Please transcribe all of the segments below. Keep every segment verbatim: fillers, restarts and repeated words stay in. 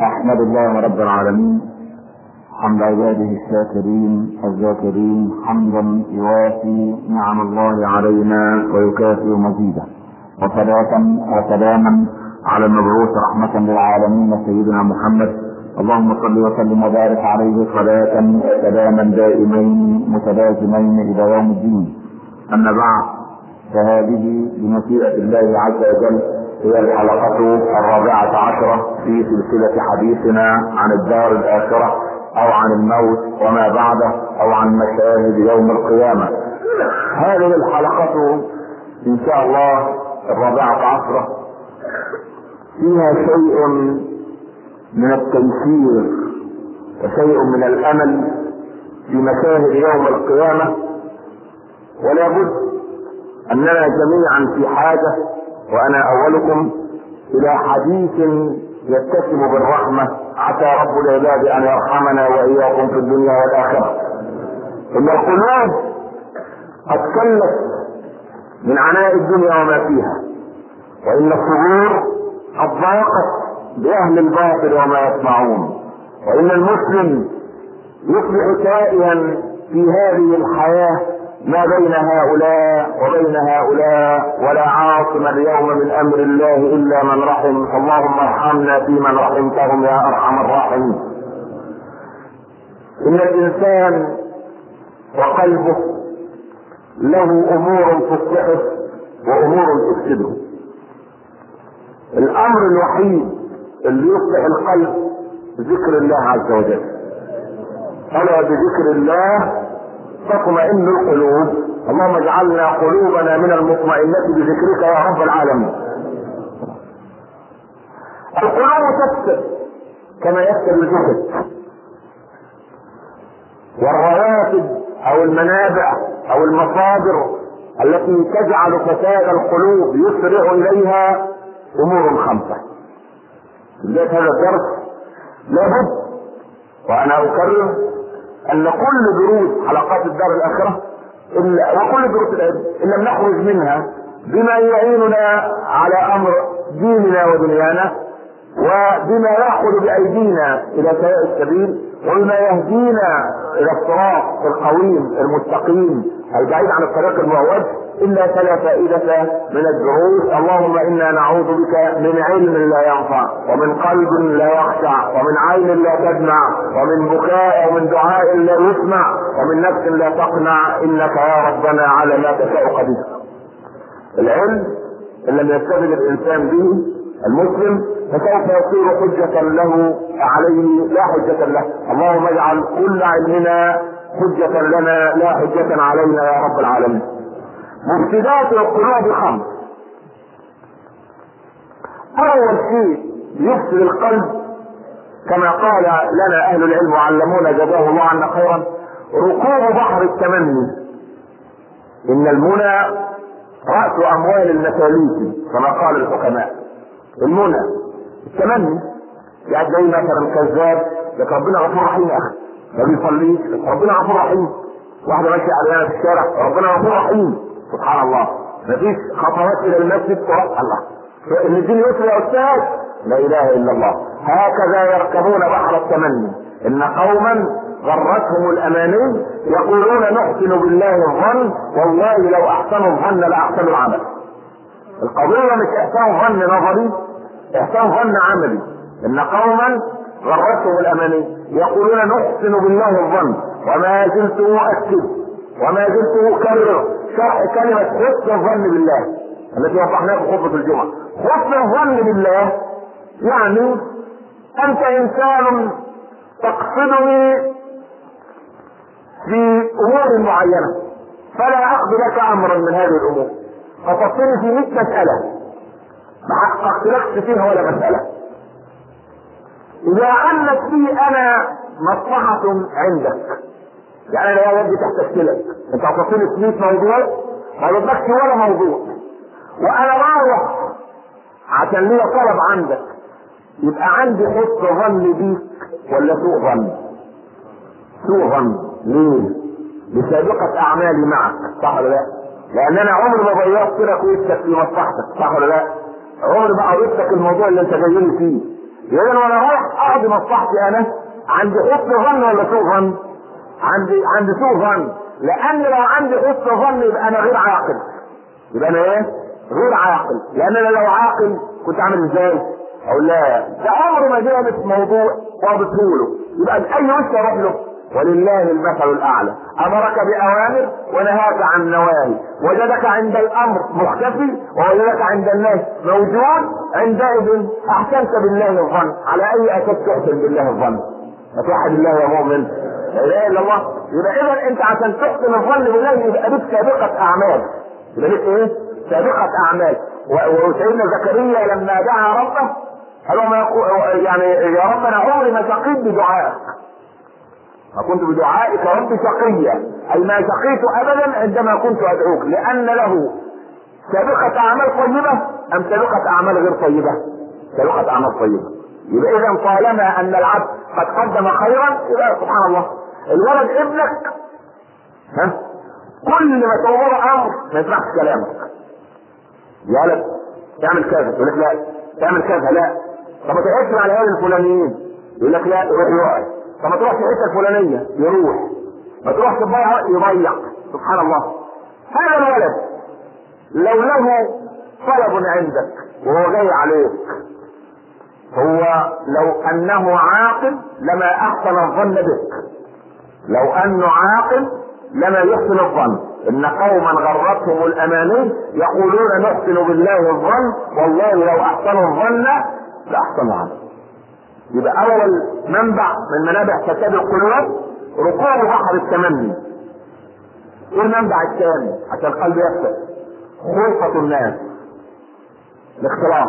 أحمد الله رب العالمين حمد عباده الشاكرين الذاكرين حمدا يوافي نعم الله علينا ويكافئ مزيده، وصلاة وسلاما على المبعوث رحمة للعالمين سيدنا محمد. اللهم صل وسلم وبارك عليه صلاة وسلاما دائمين متلازمين إلى يوم الدين. أما بعد، فهذه بمشيئة الله عز وجل هي الحلقة الرابعة عشرة في سلسلة حديثنا عن الدار الآخرة أو عن الموت وما بعده أو عن مشاهد يوم القيامة. هذه الحلقة إن شاء الله الرابعة عشرة فيها شيء من التيسير وشيء من الأمل في مشاهد يوم القيامة، ولا بد أننا جميعا في حاجة وأنا أولكم إلى حديث يتسم بالرحمة عسى رب العباد أن يرحمنا وإياكم في الدنيا والآخرة. إن القلوب قد كلت من عناء الدنيا وما فيها، وإن الصدور قد ضاقت بأهل الباطل وما يسمعون، وإن المسلم يصبح تائها في هذه الحياة ما بين هؤلاء وبين هؤلاء، ولا عاصم اليوم من أمر الله إلا من رحم. اللهم ارحمنا في من رحمتهم يا أرحم الراحمين. إن الإنسان وقلبه له أمور تصلحه وأمور تفسده. الأمر الوحيد اللي يصلح القلب ذكر الله عز وجل، ألا بذكر الله تطمئن القلوب. اللهم اجعلنا قلوبنا من المطمئنة بذكرك يا رب العالمين. القلوب تفسد كما يفسد الجسد، والرواتب او المنابع او المصادر التي تجعل فساد القلوب يسرع اليها امور خمسة. بداية هذا الدرس لابد وانا اكرر ان كل دروس حلقات الدار الاخرة وكل دروس العلم ان لم نخرج منها بما يعيننا على امر ديننا ودنيانا، وبما يأخذ بأيدينا إلى سواء السبيل، وبما يهدينا إلى الصراط القويم المستقيم البعيد عن الطريق المعوج، إلا فلا فائدة من الدروس. اللهم إنا نعوذ بك من علم لا ينفع، ومن قلب لا يخشع، ومن عين لا تدمع، ومن بكاء ومن دعاء لا يسمع، ومن نفس لا تقنع، إنك يا ربنا على ما تشاء قدير. العلم إن لم يستفد الإنسان به المسلم فسوف يصير حجة له عليه لا حجة له. اللهم اجعل كل علمنا حجة لنا لا حجة علينا يا رب العالمين. مفسدات القلوب خمس. اول شيء يفسد القلب كما قال لنا اهل العلم وعلمونا جزاه الله عنا خيرا ركوب بحر التمني. ان المنى رأس اموال المساليك كما قال الحكماء. المنى التمني يعني زي مثلا كذاب لك ربنا غفور رحيم يا اخي ما بيصليش ربنا غفور رحيم، واحده ماشيه علينا في الشارع ربنا غفور رحيم، سبحان الله مفيش خطوات الى المسجد ورب الله ان الدين يسري يا استاذ، لا اله الا الله. هكذا يركبون بحر التمني. ان قوما غرتهم الاماني يقولون نحسن بالله الظن والله لو احسنوا الظن لاحسنوا العمل. القضيه مش احسان ظن نظري، احسان ظن عملي. ان قوما غرتهم الاماني يقولون نحسن بالله الظن، وما زلت اؤكد وما زلت اكرر شرح كلمه حسن الظن بالله التي وضحناها في خطبه الجمعه. حسن الظن بالله يعني انت انسان تقصدني في امور معينه، فلا اخذ لك امرا من هذه الامور فتصير في مئة مساله ما حققتلكش فيها ولا مساله. اذا انت في انا مصلحة عندك، يعني انا يا ودي تحت لك انت هتصير في مئة موضوع ما بدكش ولا موضوع، وانا رايح عشان ليا طلب عندك، يبقى عندي حسن ظن بيك ولا سوء ظن؟ سوء ظن. ليه؟ بسابقة اعمالي معك، صح ولا لا؟ لان انا عمري ما ضيعت لك ويتك في مصلحتك، صح ولا لا؟ عمري ما قريتك الموضوع اللي انت جاي لي فيه، يعني وانا رايح اقضي مصلحتي انا عندي حسن ظن ولا سوء ظن؟ عندي عندي سوء ظن، لان لو عندي حسن ظن يبقى انا غير عاقل. يبقى انا ايه؟ غير عاقل، لان انا لو عاقل كنت عامل ازاي؟ اقول لا ده عمره ما جابت موضوع وابطوله، يبقى باي وش اروح له؟ ولله المثل الاعلى، امرك باوامر ونهاك عن نواهي، وجدك عند الامر مختفي ووجدك عند الناس موجود، عندئذ احسنت بالله الظن. على اي اساس تحسن بالله الظن؟ فتوحد الله يا مؤمن، لا اله الا الله. يبقى اذا انت عشان تحسن الظن بالله يبقى لك سابقه اعمال، يبقى لك ايه؟ سابقه اعمال. وسيدنا زكريا لما دعا ربه قال له ما يقول يعني يا رب انا عمري ما شقيت بدعائك، ما كنت بدعائك رب شقيا، اي ما شقيت ابدا عندما كنت ادعوك، لان له سابقة اعمال طيبة ام سابقة اعمال غير طيبة؟ سابقة اعمال طيبة. يبقى اذا طالما ان العبد قد قدم خيرا يبقى سبحان الله. الولد ابنك ها كل ما تأمر امر ما يسمعش كلامك، يا ولد تعمل كذا يقول لك لا، تعمل كذا لا، طب ما تقعدش مع العيال الفلانيين يقول لك لا، يروح يقعد، طب ما تروح في الحته الفلانيه يروح، ما تروح تضيع يضيع. سبحان الله. هذا الولد لو له طلب عندك وهو جاي عليك، هو لو انه عاقل لما احسن الظن بك، لو انه عاقل لما يحسن الظن. ان قوما غرتهم الاماني يقولون نحسن بالله الظن والله لو احسنوا الظن لاحسنوا عنه. يبقى اول منبع من منابع فساد القلوب ركوب بحر التمني. ايه المنبع الثاني عشان القلب يفسد؟ خلطة الناس، الاختلاط.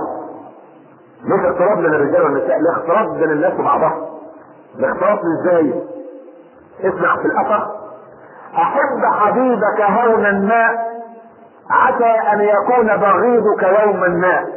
مش اختلاط بين الرجال والنساء، الاختلاط بين الناس وبعضها. الاختلاط ازاي؟ اسمع في الاثر: احب حبيبك هونا ما عسى ان يكون بغيضك يوما ما،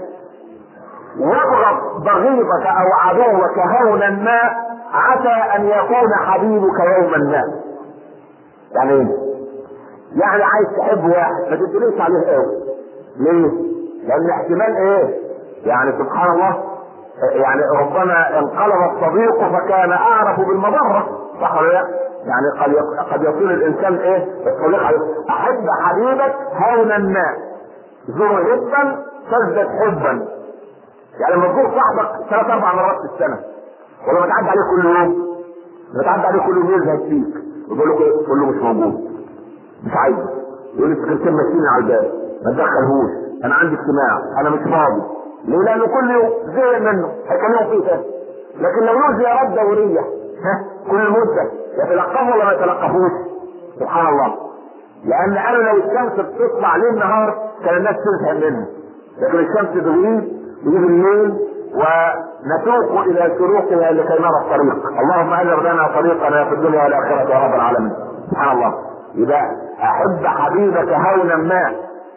وابغض بغيضك او عدوك هونا ما عسى ان يكون حبيبك يوما ما. يعني ايه؟ يعني عايز تحب واحد ما تدليش عليه قوي. ليه؟ لان احتمال ايه؟ يعني سبحان الله، يعني ربما انقلب الصديق فكان اعرف بالمضره، صح ولا لا؟ يعني قد قد يصير الانسان ايه؟ الصديق عليه. احب حبيبك هونا ما، زور حبا تزدد حبا. يعني لما تزور صاحبك ثلاث اربع مرات في السنه، ولا ما تعدي عليه كل يوم، ما تعدي عليه كل يوم يزهد فيك، يقول له ايه؟ تقول له مش موجود، مش عايزه، يقول لي السكرتير ماشيين على الباب ما تدخلهوش، انا عندي اجتماع انا مش فاضي. ليه؟ لانه كل يوم زهق منه هيكلمه فيه تاني. لكن لو له زيارات دوريه ها كل مده يتلقفه ولا ما يتلقفوش؟ سبحان الله. لان انا لو الشمس بتطلع ليل نهار كان الناس تزهق منها، لكن الشمس تغيب يجي الليل ونسوق الى شروقها لكي نرى الطريق. اللهم اجر لنا طريقنا في الدنيا والاخره يا رب العالمين. سبحان الله. يبقى احب حبيبك هونا ما،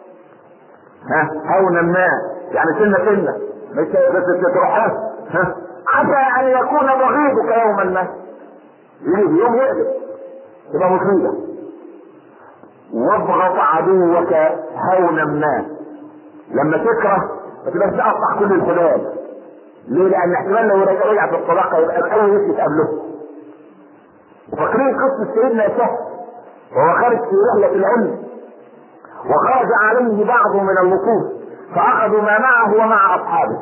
ها هونا ما يعني سنه سنه، مش بس تروح ها عسى ان يكون بغيضك يوما ما، يجي يوم يقدر تبقى مصيبه. وابغض عدوك هونا ما، لما تكره ما تبقاش تقطع كل الخلال. ليه؟ لان احتمال لو رجع في الطلاق يبقى الاول وش تقابله. وفاكرين قصه سيدنا سهل وهو خارج في رحله العلم، وخرج عليه بعض من اللصوص فاخذوا ما معه ومع اصحابه،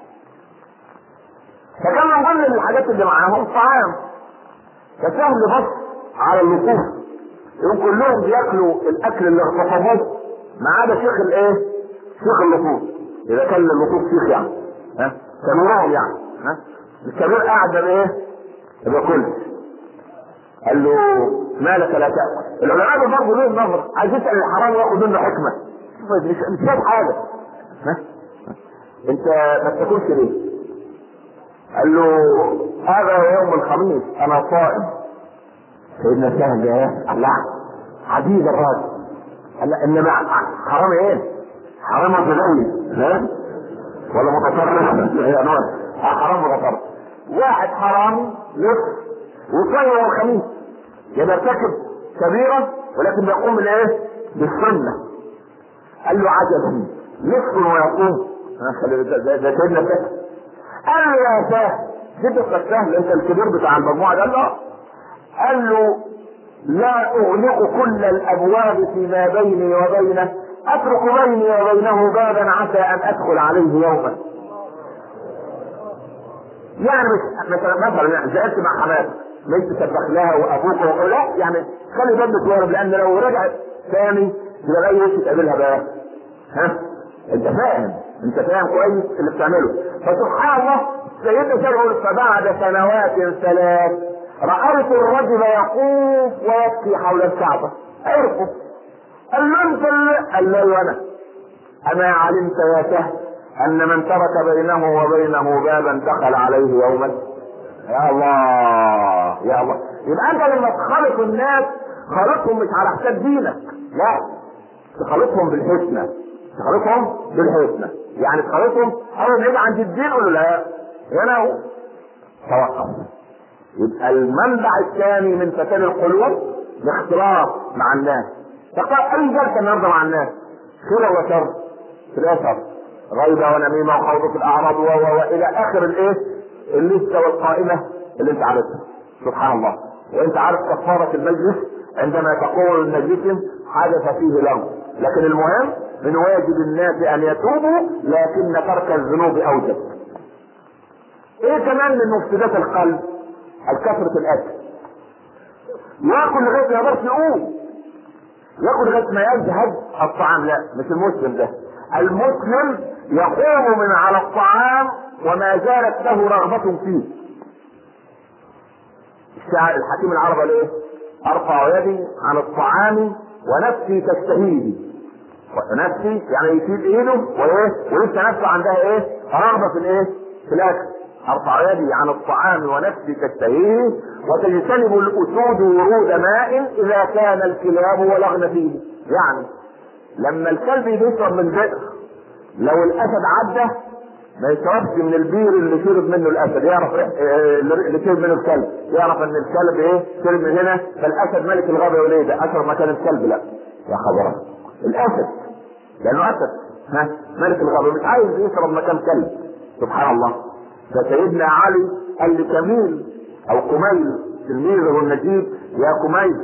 فكان من ضمن الحاجات اللي معاهم طعام، فسهل بص على اللصوص يقول كلهم بياكلوا الاكل اللي اغتصبوه ما عدا شيخ الايه؟ شيخ اللصوص. اذا كان اللصوص شيخ يعني ها كبيرهم يعني ها الكبير قاعد بايه؟ بياكل. قال له مالك لا تاكل؟ العلماء برضه ليه النظر عايز يسال الحرام وياخد منه حكمه، مش مش فاهم حاجه. ها انت ما بتاكلش ليه؟ قال له هذا يوم الخميس انا صائم. سيدنا سهل يا الله عديد الراجل، قال لا انما حرام ايه؟ حرام متزوج ها ولا متصرف؟ يا نور حرام متصرف. واحد حرامي نصف وصلي يوم الخميس يبقى ارتكب كبيره ولكن بيقوم بالايه؟ بالسنه. قال له عجبا نصف ويقوم. ده سيدنا سهل. قال له يا سهل، جدك السهل انت الكبير بتاع المجموعه ده، له قال له لا اغلق كل الابواب فيما بيني وبينه، اترك بيني وبينه بابا عسى ان ادخل عليه يوما. يعني مش مثلا مثلا يعني زعلت مع حماتك مش تسبح لها وابوك و... لا يعني خلي باب متوارب، لان لو رجعت ثاني يبقى اي وش تقابلها بقى. ها انت فاهم، انت فاهم كويس اللي بتعمله. فسبحان الله سيدنا سيقول فبعد سنوات ثلاث رأيت الرجل يقوم ويبكي حول الكعبة. عرفه قال له انت اللي قال له انا. اما علمت يا سهل ان من ترك بينه وبينه بابا دخل عليه يوما؟ يا الله يا الله. يبقى انت لما تخالط الناس خالطهم مش على حساب دينك، لا، تخالطهم بالحسنى، تخالطهم بالحسنى. يعني تخالطهم اول ما يجي عند الدين قول له لا هنا هو توقف. يبقى المنبع الثاني من فتن القلوب الاختلاط مع الناس. تقرأ اي جلسه النهارده مع الناس خير وشر، في الاثر غيبه ونميمه وخوض في الاعراض والى اخر الايه الليسته والقائمه اللي انت عارفها. سبحان الله. وانت عارف كفاره المجلس عندما تقول المجلس حدث فيه لغو، لكن المهم من واجب الناس ان يتوبوا، لكن ترك الذنوب اوجب. ايه كمان من مفسدات القلب؟ الكثرة الاكل. ياكل لغايه ما يقدرش يقوم، ياكل لغايه ما يزهد الطعام. لا مش المسلم ده. المسلم يقوم من على الطعام وما زالت له رغبة فيه. الشاعر الحكيم العربي الايه؟ ارفع يدي عن الطعام ونفسي تشتهيه. نفسي يعني يشيل ايده وايه ولسه نفسه عندها ايه؟ رغبة في الايه؟ في الاكل. ارفع يدي عن الطعام ونفسي تشتهيه وتجتنب الاسود ورود ماء اذا كان الكلاب ولغن فيه. يعني لما الكلب يشرب من بئر، لو الاسد عدى ما يشربش من البير اللي شرب منه الاسد، يعرف اللي شرب منه الكلب، يعرف ان الكلب ايه شرب من هنا، فالاسد ملك الغابه يقول ايه ده اشرب مكان الكلب. لا يا خبر، الاسد لانه اسد ها ملك الغابه مش عايز يشرب مكان كلب. سبحان الله. فسيدنا علي قال لكميل او كميل تلميذه النجيب يا كميل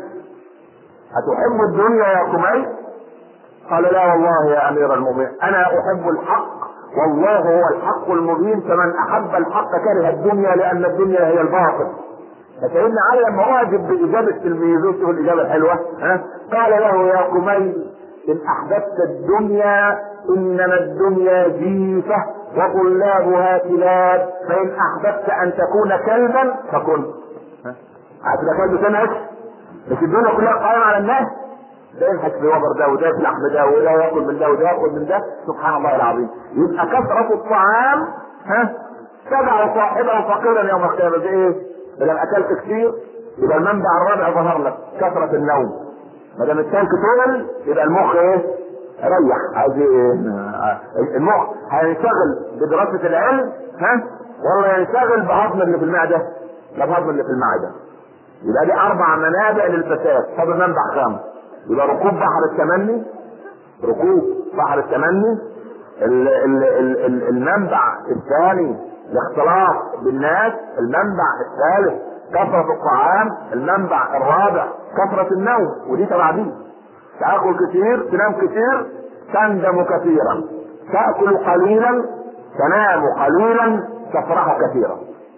اتحب الدنيا يا كميل؟ قال لا والله يا امير المؤمنين انا احب الحق والله هو الحق المبين، فمن احب الحق كره الدنيا لان الدنيا هي الباطل. فسيدنا علي لما اعجب باجابه تلميذه الاجابه الحلوه ها قال له يا كميل ان احببت الدنيا انما الدنيا جيفه وطلابها كلاب، فان احببت ان تكون كلبا فكن. عايز تبقى كلب تنهش؟ مش الدنيا كلها قائمه على الناس؟ ده ينحك في وبر ده وده في لحم ده وده ياكل من ده وده ياكل من ده. سبحان الله العظيم. يبقى كثرة الطعام ها تدع صاحبه فقيرا يوم القيامة. ده ايه؟ لما اكلت كثير يبقى المنبع الرابع ظهر لك كثرة النوم. ما دام التانك طول يبقى المخ ايه؟ ريح. عايز ايه؟ المخ هينشغل بدراسة العلم ها ولا ينشغل بهضم اللي في المعدة؟ لا بهضم اللي في المعدة. يبقى دي اربع منابع للفساد. طب المنبع خامس يبقى ركوب بحر التمني، ركوب بحر التمني. ال ال ال ال المنبع الثاني الاختلاط بالناس. المنبع الثالث كثرة الطعام. المنبع الرابع كثرة النوم، ودي تبع دي. تاكل كثير تنام كثير تندم كثيرا، تاكل قليلا تنام قليلا تفرح كثيرا.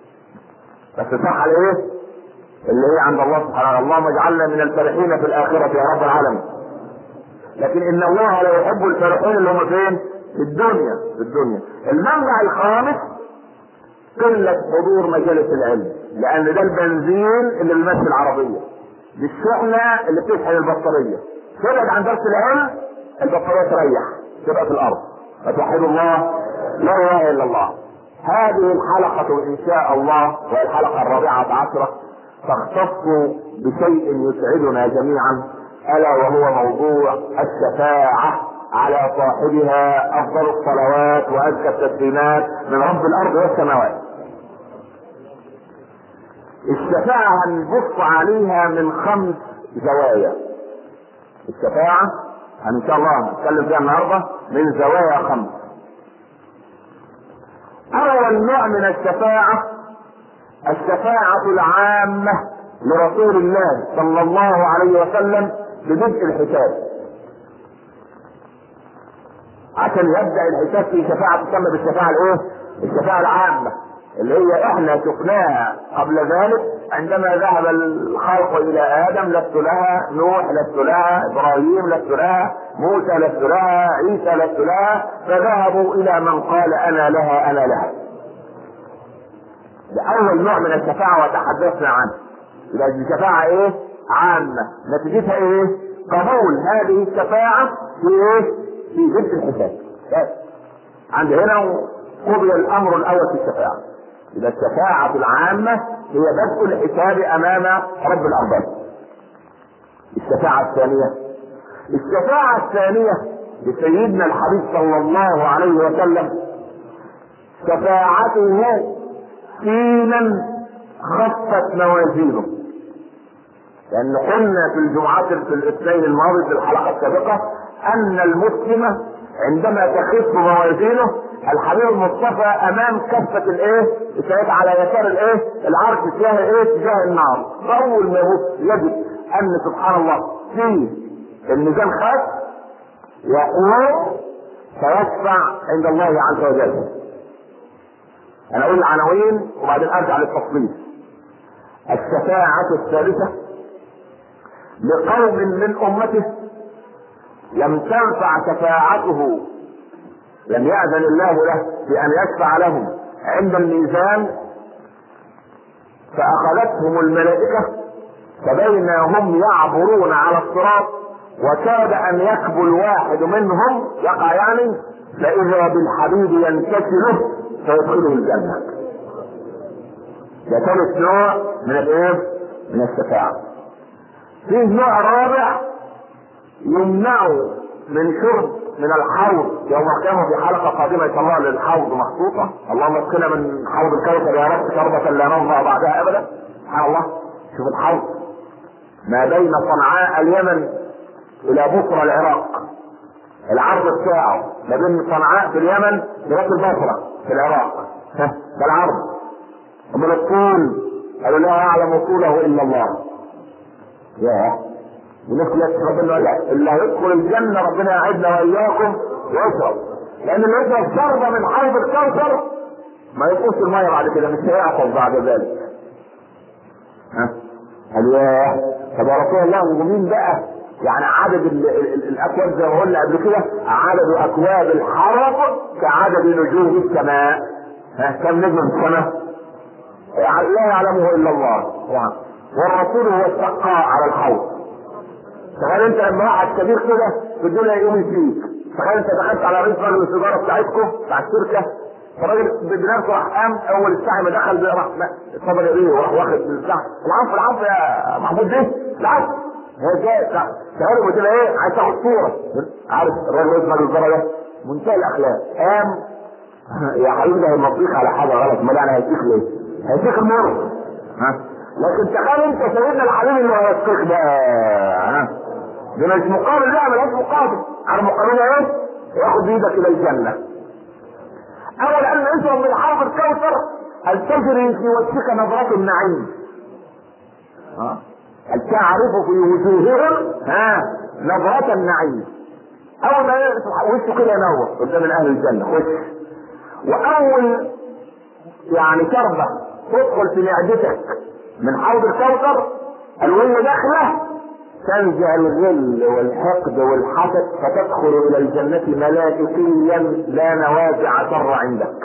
بس صح على ايه؟ اللي هي عند الله سبحانه. اللهم اجعلنا من الفرحين في الاخره يا رب العالمين. لكن ان الله لا يحب الفرحين اللي هم فين؟ في الدنيا. في الدنيا. المنبع الخامس قله حضور مجالس العلم، لان ده البنزين اللي بيمشي العربيه، دي الشحنه اللي بتشحن البطاريه. تبعد عن درس العلم البطاريه تريح تبقى في الارض. فتوحدوا الله لا اله الا الله. هذه الحلقه ان شاء الله وهي الحلقه الرابعه عشره تختص بشيء يسعدنا جميعا، الا وهو موضوع الشفاعة على صاحبها افضل الصلوات وازكى التسليمات من رب الارض والسماوات. الشفاعة هنبص عليها من خمس زوايا. الشفاعة ان شاء الله هنتكلم فيها النهارده من زوايا خمس. اولا اول نوع من الشفاعة الشفاعة العامة لرسول الله صلى الله عليه وسلم ببدء الحساب، عشان يبدأ الحساب في شفاعة تسمى بالشفاعة الايه؟ الشفاعة العامة، اللي هي احنا شفناها قبل ذلك عندما ذهب الخلق الى ادم، لست لها، نوح لست لها، ابراهيم لست لها، موسى لست لها، عيسى لست لها، فذهبوا الى من قال انا لها انا لها. ده اول نوع من الشفاعة وتحدثنا عنه. يبقى الشفاعة ايه؟ عامة، نتيجتها ايه؟ قبول هذه الشفاعة في ايه؟ في بدء الحساب. عند هنا قضي الامر الاول في الشفاعة. إذا الشفاعة العامة هي بدء الحساب امام رب الارباب. الشفاعة الثانية الشفاعة الثانية لسيدنا الحبيب صلى الله عليه وسلم شفاعته في من خفت موازينه. لأن قلنا في الجمعات في الاثنين الماضي في الحلقة السابقة أن المسلم عندما تخف موازينه الحبيب المصطفى امام كفة الايه؟ الشهيد على يسار الايه؟ العرش تجاه ايه؟ تجاه النار. فاول ما يبص يجد ان سبحان الله في الميزان خف يقوم فيشفع عند الله عز وجل. انا اقول العناوين وبعدين ارجع للتفصيل. الشفاعة الثالثة لقوم من امته لم تنفع شفاعته، لم يأذن الله له بأن يشفع لهم عند الميزان، فأخذتهم الملائكة فبينما هم يعبرون على الصراط وكاد أن يكبل واحد منهم يقع يعني، فإذا بالحبيب ينتشله فيدخله الجنة. ده ثالث نوع من الايه؟ من الشفاعة. فيه نوع رابع يمنعوا من شرب من الحوض يوم القيامة في حلقة قادمة ان شاء الله للحوض مخصوصة. اللهم اسقنا من حوض الكوثر يا رب شربة لا نظمأ بعدها ابدا. سبحان الله، شوف الحوض ما بين صنعاء اليمن الى بصرى العراق، العرض بتاعه ما بين صنعاء في اليمن لغاية البصرة في العراق، ده العرض. ومن الطول قالوا لا يعلم طوله الا الله. ياه، ونقول ربنا لا اللي هيدخل الجنة ربنا يعدنا واياكم ويشرب، لان اللي يشرب شربة من حوض الكوثر ما يقص المية بعد كده، مش هيعطل بعد ذلك. ها قال ياه، طب يا رسول الله ومين بقى يعني عدد ال ال الاكواب زي ما قلنا قبل كده، عدد اكواب الحوض كعدد نجوم السماء. ها كم نجم في السماء؟ لا يعلمه الا الله يعني. والرسول هو السقاء على الحوض. تخيل انت لما واحد كبير كده في الدنيا يقوم يسيك، تخيل انت دخلت على رئيس راجل التجاره بتاعتكم بتاع الشركه، فالراجل بنفسه راح قام اول الساعه ما دخل راح اتفضل يا بيه وراح واخد الساعه العفو العفو يا محمود ده العفو هو جاي تخيل قلت له ايه عايز تاخد صوره، عارف الراجل رئيس راجل التجاره ده منتهى الاخلاق قام يا حبيبي ده هيمضيك على حاجه غلط، ما يعني هيسيك ليه؟ هيسيك المر. ها لكن تخيل انت سيدنا الحبيب اللي هيسيك بقى، ها ده مش مقابل، لا ملهاش مقابل، على مقابلها ايه؟ ياخد بايدك الى الجنه. اول ان يشرب من حوض الكوثر التجري في وجهك نظرة النعيم. ها تعرف في وجوههم ها نظرة النعيم. اول ما وشه كده ينور قدام اهل الجنه وش، واول يعني شربة تدخل في معدتك من حوض الكوثر الوية داخله تنزع الغل والحقد والحسد فتدخل الى الجنة ملائكيا لا نوازع شر عندك.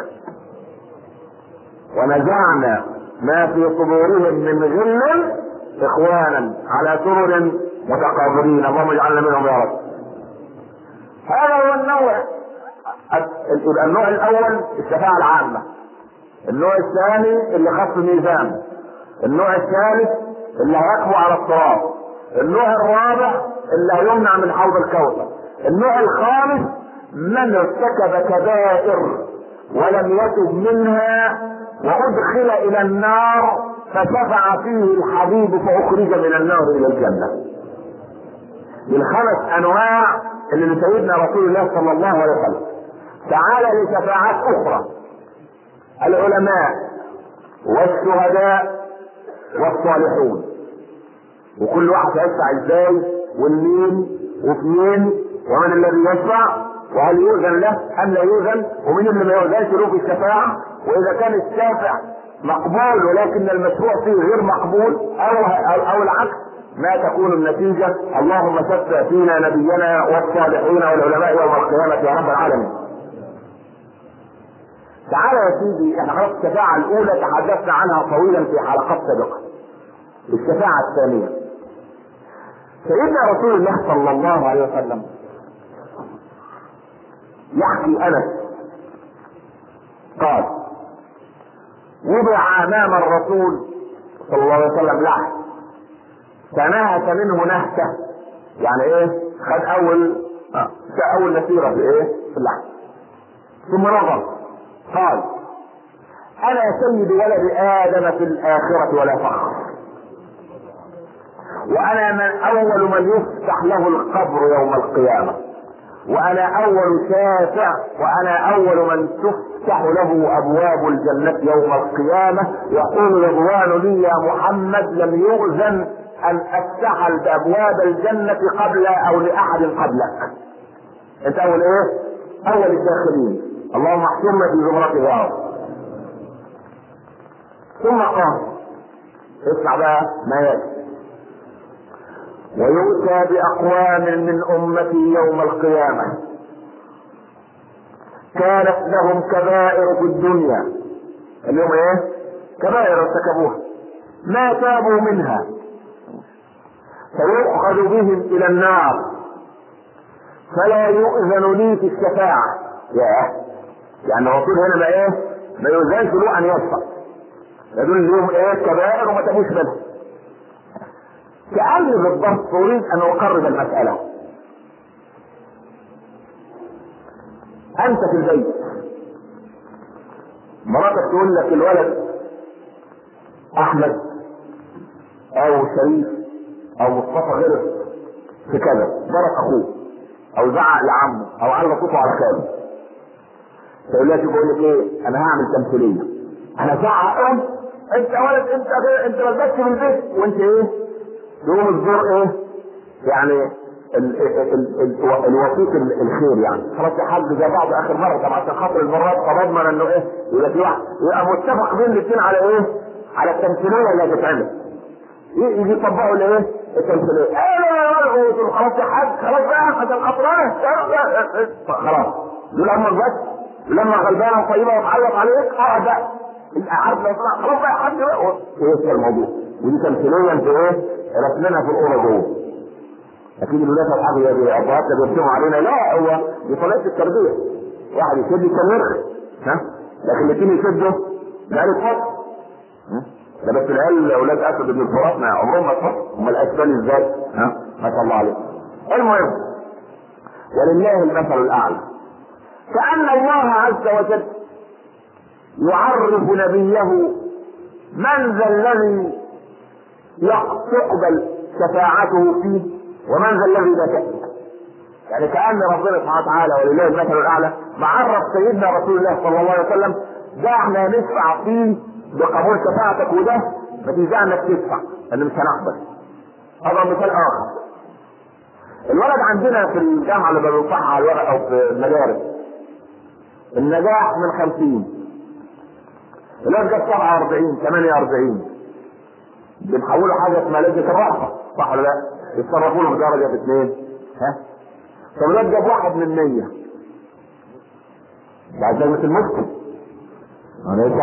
ونزعنا ما في صدورهم من غل اخوانا على سرر متقابلين. اللهم اجعلنا منهم يا رب. هذا هو النوع. النوع الاول الشفاعة العامة، النوع الثاني اللي خف ميزان، النوع الثالث اللي هيقوى على الصراط، النوع الرابع اللي هيمنع من حوض الكوثر، النوع الخامس من ارتكب كبائر ولم يتب منها وادخل الى النار فشفع فيه الحبيب فاخرج من النار الى الجنة. بالخمس انواع اللي لسيدنا رسول الله صلى الله عليه وسلم. تعالى لشفاعات اخرى العلماء والشهداء والصالحون، وكل واحد هيدفع ازاي والمين وفين ومن الذي يشفع وهل يؤذن له ام لا يؤذن ومين اللي ما يؤذنش له في الشفاعه، واذا كان الشافع مقبول ولكن المشروع فيه غير مقبول او او, أو العكس، ما تكون النتيجه؟ اللهم شفع فينا نبينا والصالحين والعلماء يوم القيامه يا رب العالمين. تعالى يا سيدي، احنا خلاص الشفاعه الاولى تحدثنا عنها طويلا في حلقات سابقه. الشفاعه الثانيه، سيدنا رسول الله صلى الله عليه وسلم يحكي انس قال: وضع امام الرسول صلى الله عليه وسلم لحم فنهت منه نهته، يعني ايه؟ خد اول اه اول نسيره في ايه؟ في اللحم. ثم نظر قال: انا سيد ولد ادم في الاخره ولا فخر، وانا من اول من يفتح له القبر يوم القيامه، وانا اول شافع، وانا اول من تفتح له ابواب الجنه يوم القيامه. يقول رضوان لي يا محمد: لم يؤذن ان افتح ابواب الجنه قبل او لاحد قبلك. انت اول ايه؟ اول الداخلين، اللهم احشرنا في زمرة يا رب. ثم قال: اسمع بقى ما يأتي: ويؤتى بأقوام من أمتي يوم القيامة كانت لهم كبائر في الدنيا، اليوم ايه؟ كبائر ارتكبوها ما تابوا منها، فيؤخذ بهم إلى النار فلا يؤذن لي في الشفاعة. ياه، يعني الرسول هنا ما ايه؟ ما يؤذنش له أن يشفع، يقول اليوم ايه؟ كبائر وما تابوش منها. كأني بالضبط أريد أن أقرب المسألة. أنت في البيت، مراتك تقول لك الولد أحمد أو شريف أو مصطفى غلط في كذا، ضرب أخوه أو زعق لعمه أو علق صوته على خاله، تقول لها تقول لك إيه؟ أنا هعمل تمثيلية، أنا زعق أم أنت ولد، أنت أنت لبست في البيت وأنت إيه؟ يوم الزور ايه؟ يعني ال ال ال الوسيط الخير، يعني خلاص يا حاج زي بعض اخر مره طبعا عشان خاطر المرات فضمن انه ايه؟ يبقى في واحد يبقى متفق بين الاثنين على ايه؟ على التمثيليه اللي هتتعمل. يجي يطبقوا الايه؟ التمثيليه. ايه خلاص يا حاج خلاص بقى عشان خاطرنا خلاص. دول اما بس لما غلبانه وطيبه وتعيط عليك اقعد بقى عارف خلاص بقى يا حاج بقى ايه الموضوع؟ ودي تمثيليه انت ايه؟ رسمنا في الاوضه جوه. اكيد الولاد الحاجه ابواتنا بيرسموا علينا، لا هو دي طريقه التربيه. واحد يشد يكملها ها، لكن الاثنين يشدوا لا يتحط ده. بس العيال اولاد اسد بن الفرات ما عمرهم ما اتحط، هم الاشكال ازاي؟ ها ما شاء الله عليهم. المهم، ولله المثل الاعلى. كأن الله عز وجل يعرف نبيه من ذا الذي تقبل شفاعته فيه ومن ذا الذي لا تقبل. يعني كأن ربنا سبحانه وتعالى ولله المثل الأعلى معرف سيدنا رسول الله صلى الله عليه وسلم ده احنا نشفع فيه بقبول شفاعتك، وده ما تيجي انك تدفع لان مش هنقبل. هذا مثال اخر. الولد عندنا في الجامعه اللي بنصحها على الورق او في المدارس النجاح من خمسين، الولد جاب سبعة وأربعين ثمانية وأربعين، بنحوله حاجه اسمها لجنه الرأفة، صح ولا لا؟ يتصرفوا له بدرجه باثنين. ها؟ طب الولد جاب واحد من مية بعد لجنه المفتي، وليس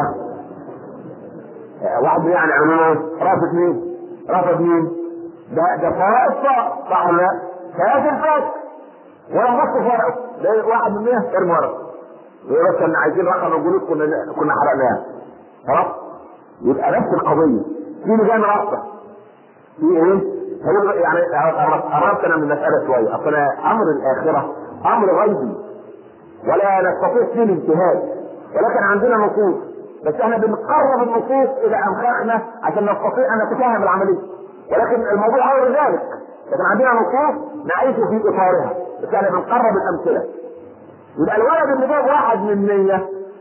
واحد يعني عملوا رافض مين؟ رافض مين؟ ده ده فائض صح صح ولا لا؟ فائض الفائض ولا نص فرق، ده واحد من مية ارمي ورق. يقول لك كنا عايزين رقم الجلوس كنا كنا حرقناه. خلاص؟ يبقى نفس القضيه في لجان رابطه في ايه؟ يعني قربت انا من المساله شويه، اصل امر الاخره امر غيبي ولا نستطيع فيه الاجتهاد، ولكن عندنا نصوص، بس احنا بنقرب النصوص الى انفاقنا عشان نستطيع ان نتفهم العمليه، ولكن الموضوع غير ذلك. لكن عندنا نصوص نعيش في اطارها، بس احنا بنقرب الامثله. يبقى الولد اللي جاب واحد من مية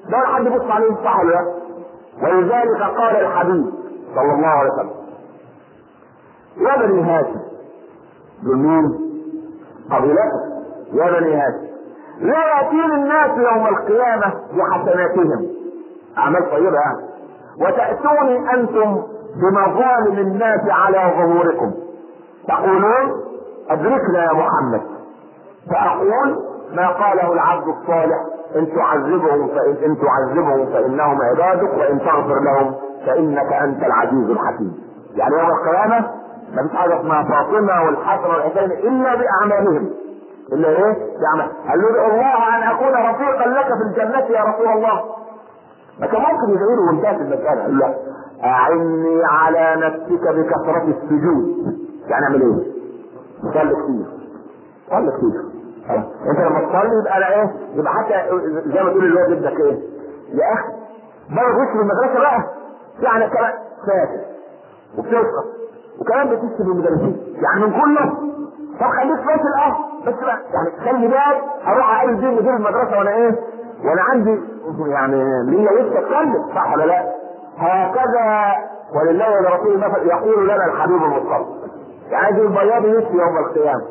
ده حد يبص عليه صح ولا لا؟ ولذلك قال الحبيب صلى الله عليه وسلم: يا بني هاشم، دول مين؟ قبيلته. يا بني هاشم، لا يأتين الناس يوم القيامة بحسناتهم، أعمال طيبة يعني، وتأتوني أنتم بمظالم الناس على ظهوركم، تقولون أدركنا يا محمد، فأقول ما قاله العبد الصالح: إن تعذبهم فإن إن تعذبهم فإنهم عبادك، وإن تغفر لهم فإنك أنت العزيز الحكيم. يعني يوم القيامة ما فيش حاجة اسمها فاطمة والحسن والحسين إلا بأعمالهم. إلا إيه؟ بأعمال. قال له: ادعو الله أن أكون رفيقا لك في الجنة يا رسول الله. ما كان ممكن يدعي له وانتهت المسألة. قال له: أعني على نفسك بكثرة السجود. يعني اعمل ايه؟ صلي كتير، صلي كتير. انت لما تصلي يبقى على ايه؟ يبقى حتى زي ما تقول الواد ابنك ايه؟ يا اخي بره في المدرسه بقى يعني كمان فاكر وبتسقط وكمان بتشتم المدرسين يعني من كله. طب خليك فاكر اه بس بقى يعني خلي بالك اروح اقابل دي مدير المدرسه وانا ايه؟ وانا عندي يعني ليا لسه اتكلم صح ولا لا؟ هكذا ولله ولرسوله مثل يقول لنا الحبيب المصطفى. يعني البياض يسري يوم القيامه.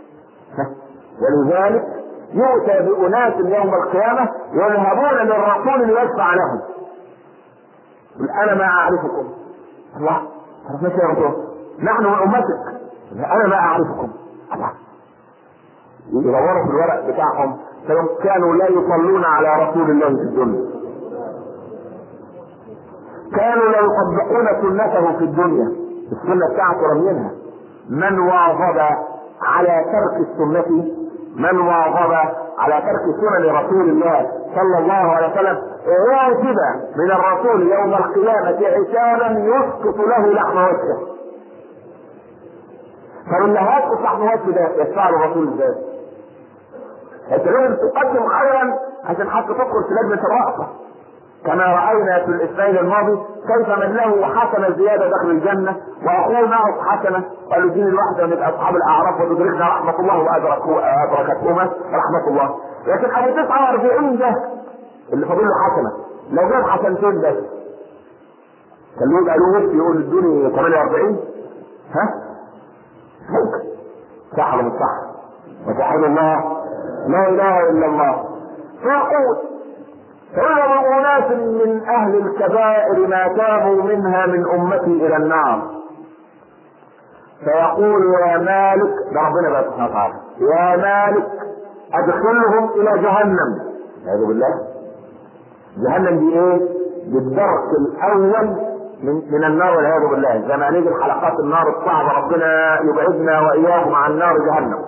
ولذلك يؤتى بأناس يوم القيامة يذهبون للرسول ليشفع لهم. أنا ما أعرفكم. الله عرفناش يا رسول، نحن من أمتك. أنا ما أعرفكم. الله يدوروا في الورق بتاعهم كانوا لا يصلون على رسول الله في الدنيا، كانوا لا يطبقون سنته في الدنيا، السنة بتاعته رمينها. من واظب على ترك السنة، من واظب على ترك سنن رسول الله صلى الله عليه وسلم واجب من الرسول يوم القيامة عتابا يسقط له لحم وجهه. فمن هات لحم وجهه ده يدفع له الرسول ازاي؟ انت لازم تقدم خيرا عشان حتى تدخل في لجنة الرأفة، كما رأينا في الإسرائيل الماضي كيف من له حسنة زيادة دخل الجنة وأخوه معه حسنة قالوا دين الواحدة من أصحاب الأعراف وتدركنا رحمة الله وأدركتهما رحمة الله. لكن أبو تسعة وأربعين ده اللي فاضل له حسنة لو جاب حسنتين بس كان له يبقى له يقول ادوني ثمانية وأربعين. ها؟ ممكن صح ولا مش صح؟ وتحمد الله لا إله إلا الله. فيقول: علم أناس من أهل الكبائر ما تابوا منها من أمتي إلى النار، فيقول: يا مالك، ده ربنا بقى سبحانه وتعالى، يا مالك أدخلهم إلى جهنم. أعوذ بالله. جهنم دي إيه؟ بالدرك الأول من, من النار والعياذ بالله. زي ما نيجي حلقات النار الصعبة ربنا يبعدنا وإياكم عن النار جهنم.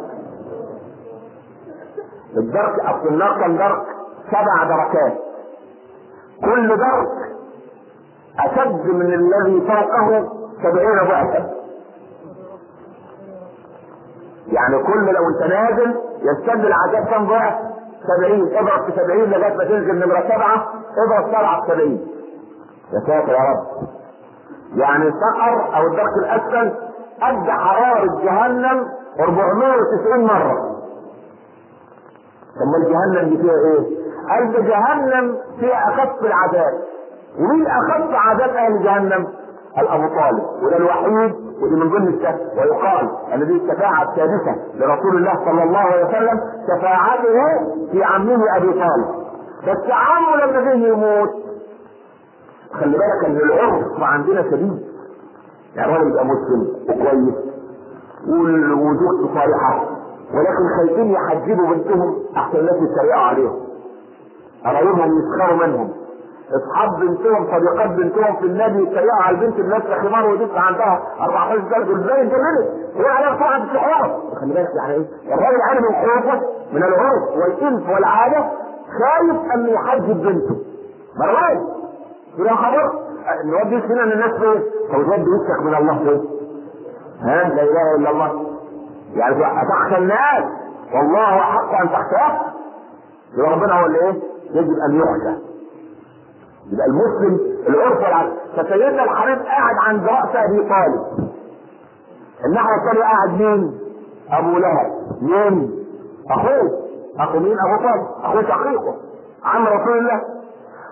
الدرك أصل النار كان درك سبع دركات، كل درك أشد من الذي فوقه سبعين ضعفا. يعني كل لو انت نازل يشتد العذاب كم ضعف؟ سبعين. اضرب في سبعين لغايه ما تنزل نمره سبعه، اضرب سبعه في سبعين. يا ساتر يا رب. يعني السقر او الدرك الاسفل ادى حراره جهنم أربعمائة وتسعين مره. ثم الجهنم دي فيها ايه؟ قلب جهنم فيها اخف العذاب. ومين اخف عذاب اهل جهنم؟ الابو طالب، وده الوحيد ودي من ضمن الشفاعة. ويقال ان دي الشفاعة السادسة لرسول الله صلى الله عليه وسلم، شفاعته في عمه ابي طالب. بس عمه لما جه يموت خلي بالك ان العرف عندنا شديد. يعني الراجل يبقى مسلم وكويس وزوجته صالحة، ولكن خايفين يحجبوا بنتهم احسن الناس يتريقوا عليهم، قرايبهم يسخروا منهم، اصحاب بنتهم صديقات بنتهم في النادي يتريقوا على البنت اللي لابسه خمار ودفع عندها أربعتاشر سنه ازاي اتجننت هي عليها بسرعه الشحوره. خلي بالك يعني ايه؟ الراجل عالم من خوفه من العرف والانف والعاده خايف ان يحجب بنته. مرات يقول خبر نودي فينا ان الناس فين؟ طب تودي وشك من الله فين؟ ها لا اله الا الله. يعني اتخشى الناس والله احق ان تخشاه. يبقى ربنا هو اللي ايه؟ يجب ان يخشى. يبقى المسلم العرف والعدل. فسيدنا الحبيب قاعد عند راس ابي طالب، الناحيه الثانيه قاعد مين؟ ابو لهب. مين؟ اخوه. اخو مين؟ ابو طالب، اخوه شقيقه عم رسول الله.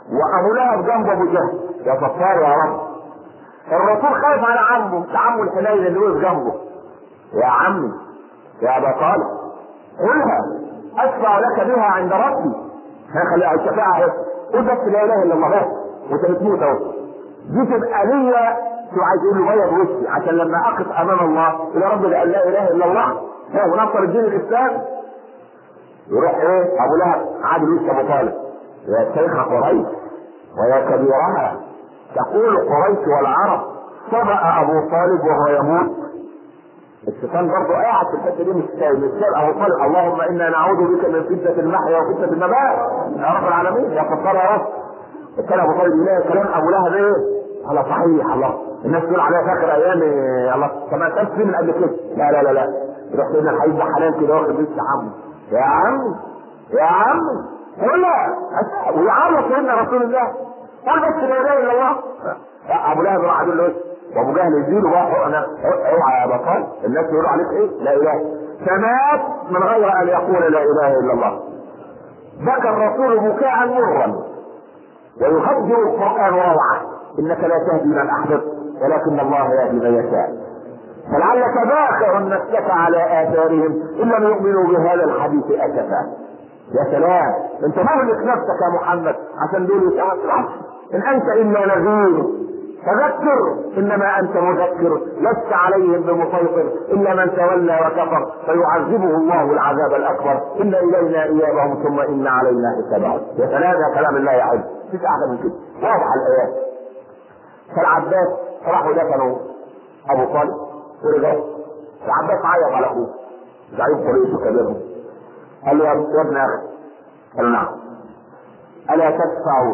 وابو لهب جنب ابو جهل. يا ستار يا رب. الرسول خايف على عمه عمه الحنين اللي وقف جنبه. يا عمي يا ابا طالب قولها اشفع لك بها عند ربي. خليها الشفاعه اهي. قول بس لا اله الا الله بس وانت بتموت اهو. دي تبقى ليا شو عايز يقول له غير وشي عشان لما اقف امام الله الى رب قال لا اله الا الله ونصر الدين الاسلام. يروح ايه ابو لهب عادل وش ابو طالب. يا شيخ قريش ويا كبيرها تقول قريش والعرب سبق ابو طالب وهو يموت. الشيطان برضه قاعد في الحته دي مش سايب مش سايب ابو طالب. اللهم انا نعوذ بك من فتنه المحيا وفتنه الممات يا رب العالمين يا ستار يا رب. كان ابو طالب يلاقي كلام ابو لهب ايه؟ الله صحيح الله الناس تقول عليها فاكر ايام الله كما كان في من قبل كده. لا لا لا لا يروح سيدنا الحبيب ده حلال كده واخد بيت عمه. يا عمي يا عمي قولها ويعرف سيدنا رسول الله قال بس لا اله الا الله. ابو لهب راح يقول له وابو جهل يديله بقى حقنه اوعى يا ابو طالب الناس يقولوا عليك ايه؟ لا اله. فمات من غير ان يقول لا اله الا الله. بكى الرسول بكاء مرا ويخدر القران روعه. انك لا تهدي من احببت ولكن الله يهدي من يشاء. فلعلك باخع نفسك على اثارهم ان لم يؤمنوا بهذا الحديث اسفا. يا سلام انت مهلك نفسك يا محمد عشان دول يتعصروا. ان انت الا نذير فذكر انما انت مذكر لست عليهم بمسيطر الا من تولى وكفر فيعذبه الله العذاب الاكبر. ان الينا ايابهم ثم ان علينا حسابهم. يا سلام يا كلام الله يا عز مفيش احسن من كده واضح الايات. فالعباس راحوا دفنوا ابو طالب ورجعوا. العباس عيط على اخوه زعيم قريش وكبيرهم قال له يا ابن اخي قال له نعم الا تدفع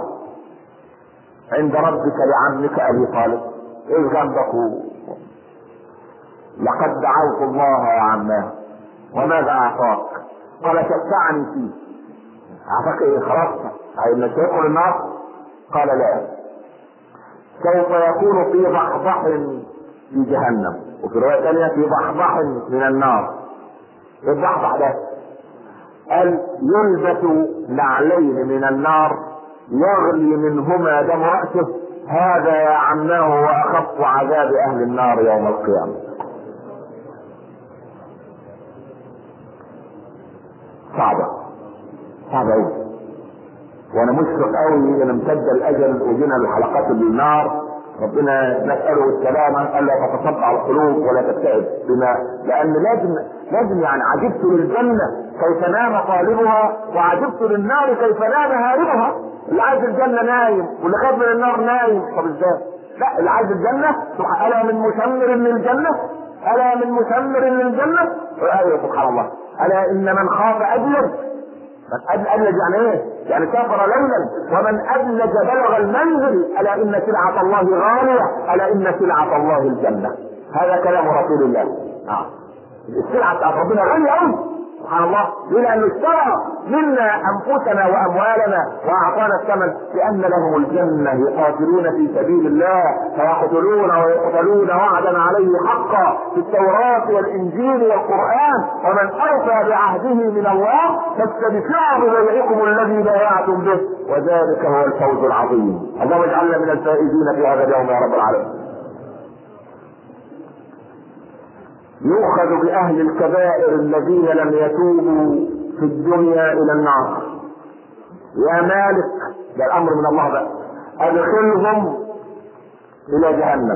عند ربك لعمك ابي طالب ايه جنبك لقد دعوت الله يا عماه وماذا اعطاك؟ قال شفعني فيه. اعطاك ايه؟ خلاص انك تدخل النار؟ قال لا سوف يكون في ضحضح في جهنم وفي روايه ثانيه في ضحضح من النار. الضحضح ده قال يلبس نعلين من النار يغلي منهما دم رأسه. هذا يا عماه واخف عذاب اهل النار يوم القيامة. صعبة صعبة اوي وانا مشفق قوي ان امتد الاجل وجينا لحلقات النار. ربنا نسأله السلامة الا تتصدع القلوب ولا تكتئب بما لان لازم لازم يعني عجبت للجنة كيف نام طالبها وعجبت للنار كيف نام هاربها. اللي عايز الجنة نايم واللي خاف من النار نايم. طب ازاي؟ لا اللي عايز الجنة الا من مثمر للجنة الا من مثمر للجنة. ايوه سبحان الله. الا ان من خاف ادلج. من ادلج يعني ايه؟ يعني سافر ليلا. ومن ادلج بلغ المنزل. الا ان سلعة الله غالية. الا ان سلعة الله الجنة. هذا كلام رسول الله. اه السلعة بتاعت ربنا غالية قوي سبحان الله. ليه؟ انه اشترى منا انفسنا واموالنا واعطانا الثمن لان لهم الجنه يقاتلون في سبيل الله فيقتلون ويقتلون وعدا عليه حقا في التوراه والانجيل والقران. ومن اوفى بعهده من الله فاستبشروا ببيعكم الذي بايعتم به وذلك هو الفوز العظيم. اللهم اجعلنا من الفائزين في هذا اليوم يا رب العالمين. يؤخذ بأهل الكبائر الذين لم يتوبوا في الدنيا إلى النار. يا مالك ده الأمر من الله بقى أدخلهم إلى جهنم.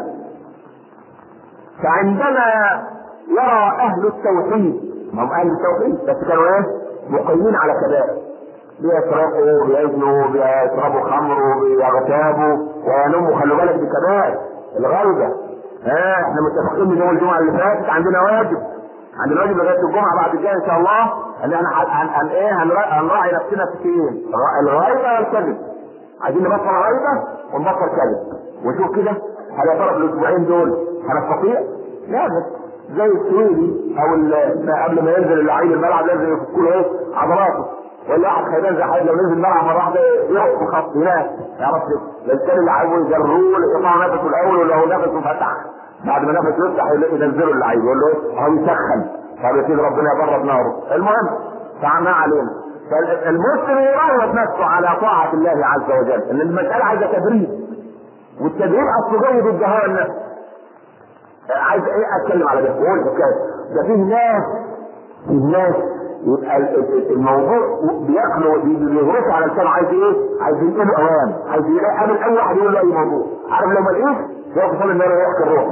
فعندما يرى أهل التوحيد ما هم أهل التوحيد بس كانوا إيه؟ مقيمين على كبائر بيسرقوا بيزنوا بيشربوا خمر بيغتابوا وينموا. خلوا بالك بكبائر الغيبة. ها احنا متفقين من يوم الجمعه اللي فاتت عندنا واجب عندنا واجب لغايه الجمعه بعد الجايه ان شاء الله ان احنا هن هن ايه هنراعي نفسنا في ايه؟ الغيبه والكذب. عايزين نبطل غيبه ونبطل كذب ونشوف كده هل يا ترى الاسبوعين دول هنستطيع؟ لا بس زي السويدي او قبل ما ينزل اللعيب الملعب لازم يفكوا له ايه؟ عضلاته. ولا واحد خيبان زي حاجه لو نزل الملعب مره واحده يقف في خط هناك يعرف لو كان اللعيب يجروه يقطع نفسه الاول ولا هو نفسه فتح بعد ما نفسه يفتح ينزله اللعيب يقول له هو يسخن. طب يا سيدي ربنا يبرد ناره. المهم فعنا علينا فالمسلم يروض نفسه على طاعة الله عز وجل، ان المسألة عايزة تدريب، والتدريب اصله جاي ضد هوى النفس. عايز ايه اتكلم على ده؟ قول حكاية ده فيه ناس فيه ناس يبقى الموضوع بياكلوا بيغرسوا على لسانه، عايز ايه؟ عايز ينقلوا اوام، عايز يقابل اي واحد يقول له اي موضوع، عارف لو ما لقيش يقف يصلي النار ويحكي الروح.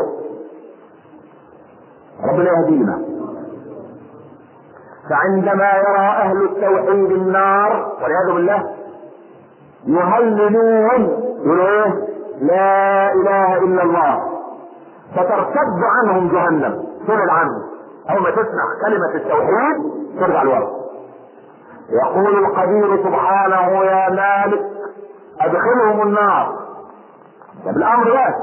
ربنا يهدينا. فعندما يرى اهل التوحيد النار والعياذ بالله يهللون، يقولوا ايه؟ لا اله الا الله، فترتد عنهم جهنم، تبعد عنهم. اول ما تسمع كلمة التوحيد ترجع لورا. يقول القدير سبحانه يا مالك ادخلهم النار، ده بالامر ده،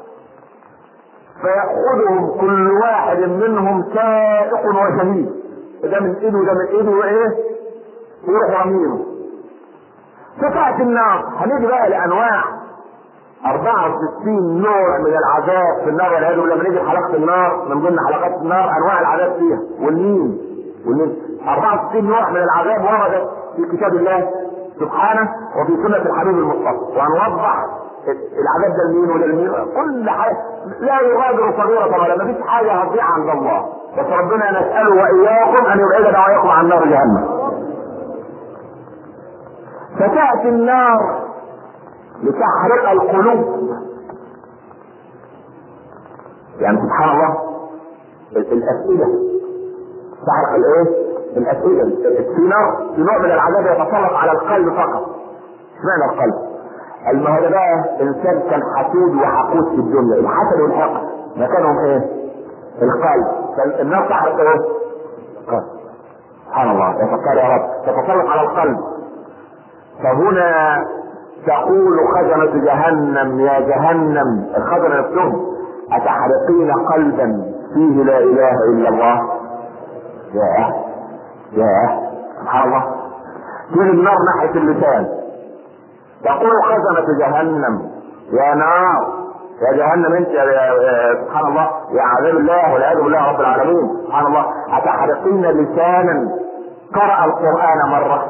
فيأخذهم كل واحد منهم سائق وشهيد، ده من ايده وده من ايده وايه؟ يروح رميله. فتأتي النار، هنيجي بقى لانواع أربعة وستين نوع من العذاب في النار والعياذ بالله. لما نيجي حلقة النار من ضمن حلقات النار انواع العذاب فيها، والمين والمين أربعة وستين نوع من العذاب وردت في كتاب الله سبحانه وفي سنة الحبيب المصطفى، وهنوضح العذاب ده لمين وده لمين، كل حاجة لا يغادر صغيرة ولا ما فيش حاجة هتضيع عند الله، بس ربنا نسأله وإياكم أن يبعدنا وإياكم عن نار جهنم. فتأتي النار لتحرق القلوب، يعني سبحان الله الأسئلة تحرق الايه؟ الأسئلة. في نار في نوع من العذاب يتسلط على القلب فقط. اشمعنى القلب؟ المهم بقى انسان كان حسود وحقود في الدنيا، الحسد والحقد مكانهم ايه؟ القلب. فالنار تحرق ايه؟ القلب. سبحان الله، يفكر يا رب تتسلط على القلب. فهنا تقول خزنة جهنم يا جهنم، الخزنة نفسهم أتحرقين قلبا فيه لا إله إلا الله؟ يا يا سبحان الله. تيجي النار ناحية اللسان، تقول خزنة جهنم يا نار يا جهنم انت يا, يا سبحان الله يا عذاب الله والعياذ بالله رب العالمين، سبحان الله. أتحرقين لسانا قرأ القرآن مرة؟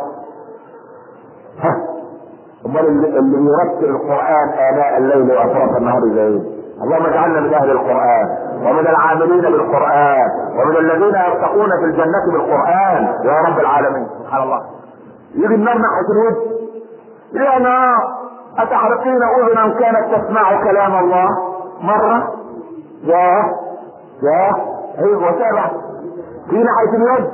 ها امال اللي يرتل القرآن آناء الليل وأطراف النهار زي اللهم اجعلنا من أهل القرآن ومن العاملين بالقرآن ومن الذين يرتقون في الجنة بالقرآن يا رب العالمين، سبحان الله. يجي النار ناحية الوجه، يا نار أتحرقين أذنا كانت تسمع كلام الله مرة؟ يا يا هي وسابع في ناحية الوجه،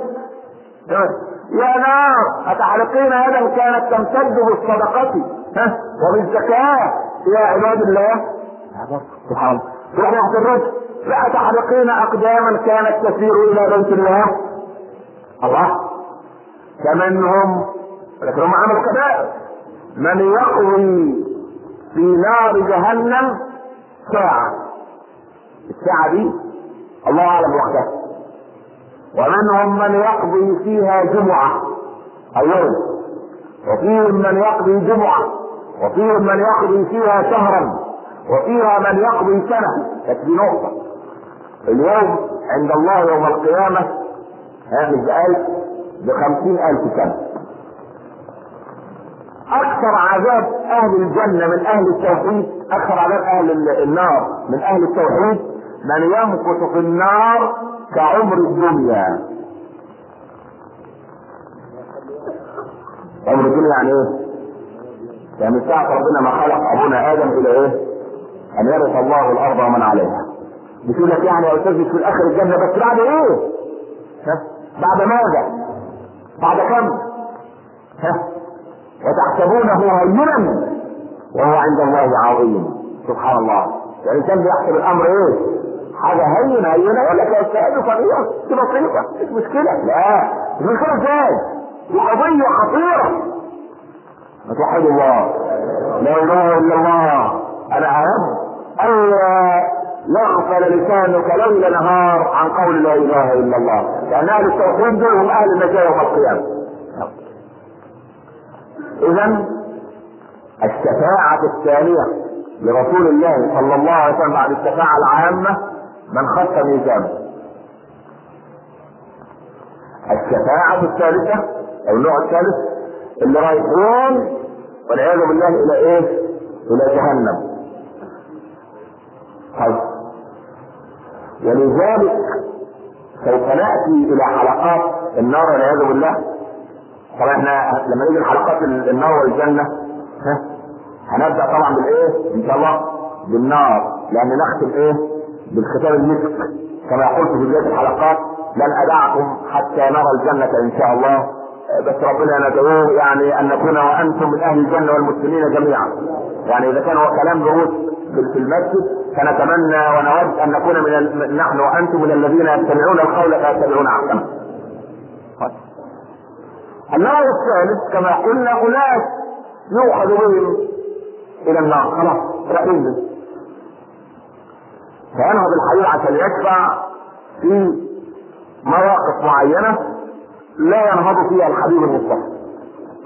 يا نار أتحرقين يدا كانت تمتد بالصدقة ها وبالزكاة يا عباد الله، سبحان الله. تروح ناحية الرجل، لا أتحرقين أقداما كانت تسير إلى بيت الله، الله. فمنهم لكن هم عملوا كبائر، من يقضي في نار جهنم ساعة، الساعة دي الله أعلم وحدها، ومنهم من يقضي فيها جمعة أيوم، وفيهم من يقضي جمعة، وفيهم من يقضي فيها شهرا، وفيها من يقضي سنة. تكفي نقطة، اليوم عند الله يوم القيامة هذه بألف بخمسين ألف سنة. أكثر عذاب أهل الجنة من أهل التوحيد، أكثر عذاب أهل النار من أهل التوحيد من يمكث في النار كعمر الدنيا. عمر الدنيا يعني ايه؟ يعني من ساعة ربنا ما خلق ابونا ادم الى ايه؟ ان يرث الله الارض ومن عليها. بتقول لك يعني يا استاذ في الاخر الجنة، بس بعد ايه؟ ها؟ بعد ماذا؟ بعد كم؟ ها؟ وتحسبونه هينا وهو عند الله عظيم، سبحان الله. يعني الانسان بيحسب الامر ايه؟ حاجة هينة هينة، يقول لك يا استاذ صغيرة دي بسيطة مش مشكلة، لا مش مشكلة ازاي؟ دي قضية خطيرة. توحد الله، لا اله الا الله. انا اعلم الا يغفل لسانك ليل نهار عن قول لا اله الا الله، لان اهل التوحيد دول هم اهل النجاة يوم القيامة. اذا الشفاعة الثانية لرسول الله صلى الله عليه وسلم بعد الشفاعة العامة من خف ميزانه. الشفاعة الثالثة او النوع الثالث اللي رايحون والعياذ بالله الى ايه؟ الى جهنم. طيب ولذلك سوف ناتي الى حلقات النار والعياذ بالله. طبعا احنا لما نيجي لحلقات النار والجنه ها هنبدا طبعا بالايه؟ ان شاء الله بالنار، لان نختم ايه؟ بالختام المسك كما قلت في بدايه الحلقات، لن ادعكم حتى نرى الجنه ان شاء الله، بس ربنا ندعوه يعني ان نكون وانتم من اهل الجنه والمسلمين جميعا. يعني اذا كان هو كلام دروس في المسجد فنتمنى ونود ان نكون من ال... نحن وانتم من الذين يستمعون القول فيتبعون احسنه. النوع الثالث كما قلنا اناس يؤخذ بهم الى النار، خلاص رأينا فينهض الحديث عشان يدفع في مواقف معينه لا ينهض فيها الحبيب المصطفى